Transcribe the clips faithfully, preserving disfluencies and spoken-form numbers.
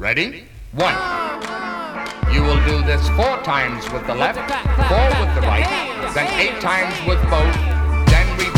Ready? One. You will do this four times with the left, four with the right, then eight times with both, then repeat.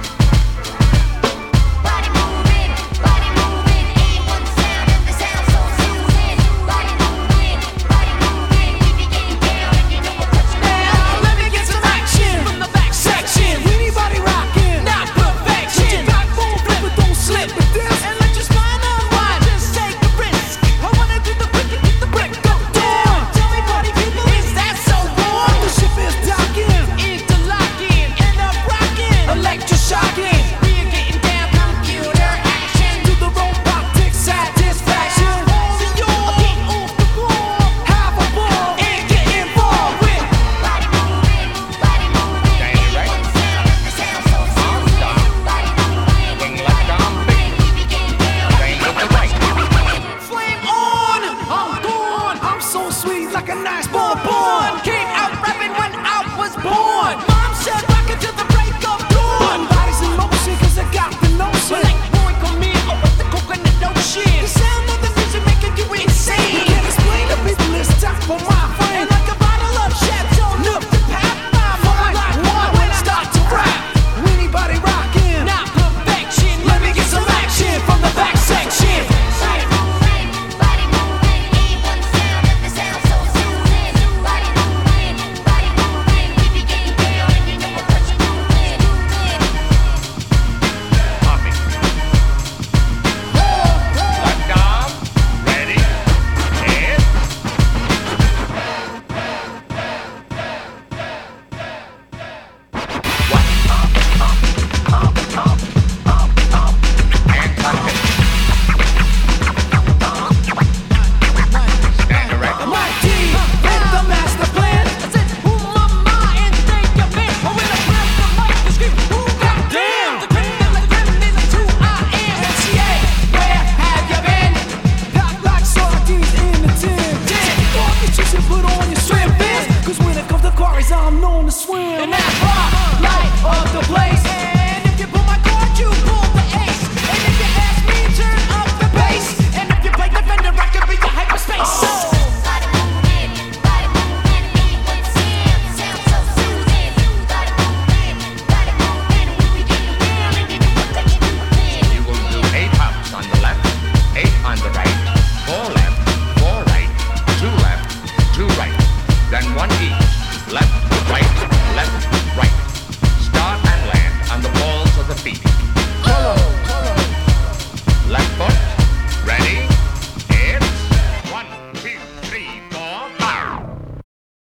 Body moving, body moving, eighty-one sound and the sound so soothing. Body moving, body moving, we be getting down and you know what touch Now let me get some action from the back section. Anybody rocking? Not perfection. Backbone flip it, don't slip with this, and let your spine unwind. Just take a risk. I wanna do the quick and get the brick go down. Tell me, party people, is that so warm? The ship is docking, interlocking, end up rocking, electroshocking. We're getting down, computer action to the robotic satisfaction. See you all get off the floor, have a ball, and get involved with. body moving, body moving, Stand right. eighty-one sound and the sound so soothing. Body moving, Swing left arm big. we be getting down. Same with the right. Flame on! I'm gone! I'm so sweet like a nice ball